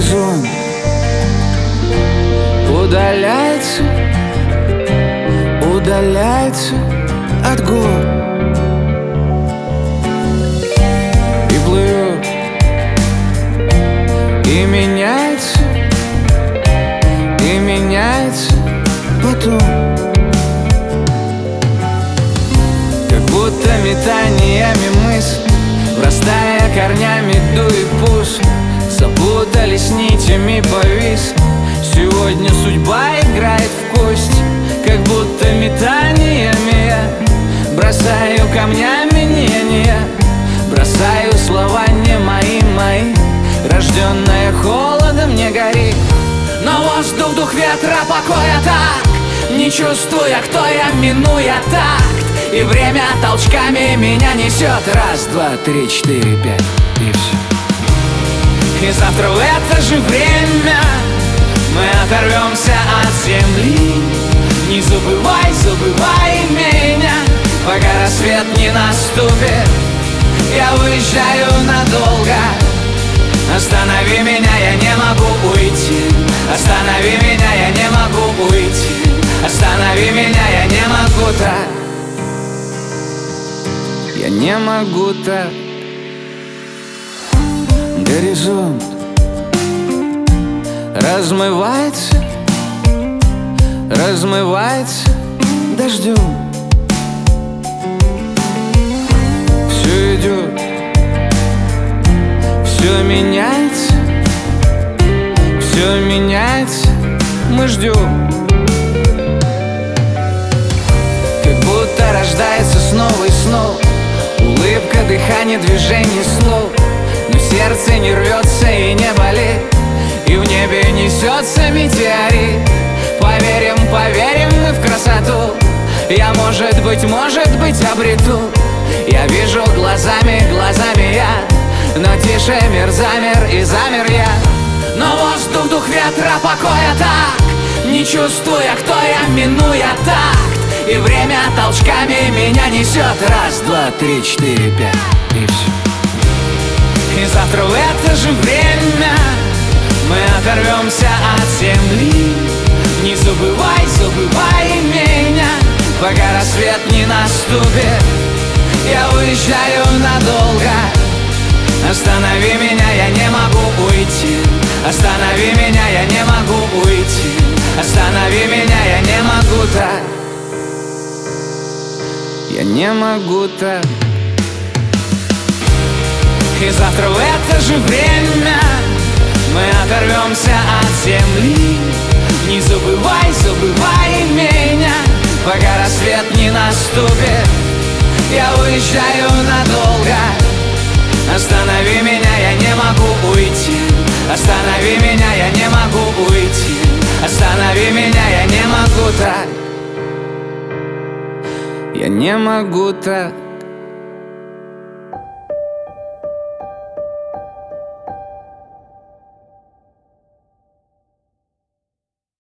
горизонт удаляется, удаляется от гор и плывет, и меняется потом. Как будто метаниями мысль, врастая корнями дуй и пусть, запутались нитями, повис. Сегодня судьба играет в кость. Как будто метаниями я бросаю камнями, не я бросаю слова не мои, рожденная холодом не гори. Но воздух, дух ветра, покоя так, не чувствуя, кто я, минуя такт. И время толчками меня несет. Раз, два, три, четыре, пять, и все. И завтра в это же время мы оторвемся от земли. Не забывай, забывай меня, пока рассвет не наступит. Я уезжаю надолго. Останови меня, я не могу уйти. Останови меня, я не могу уйти. Останови меня, я не могу так. Я не могу так. Горизонт размывается, размывается дождем. Все идет, все меняется, все меняется, мы ждем. Как будто рождается снова и снова улыбка, дыхание, движение слов. Но сердце не рвется и не болит, и в небе несется метеорит. Поверим, поверим мы в красоту. Я, может быть, обрету. Я вижу глазами, глазами я, но тише мир замер и замер я. Но воздух, дух ветра, покоя так, не чувствуя, кто я, минуя такт. И время толчками меня несет. Раз, два, три, четыре, пять, и все. И завтра в это же время мы оторвемся от земли. Не забывай, забывай меня, пока рассвет не наступит. Я уезжаю надолго. Останови меня, я не могу уйти. Останови меня, я не могу уйти. Останови меня, я не могу так. Я не могу так. И завтра в это же время мы оторвемся от земли. Не забывай, забывай меня, пока рассвет не наступит. Я уезжаю надолго. Останови меня, я не могу уйти. Останови меня, я не могу уйти. Останови меня, я не могу так. Я не могу так.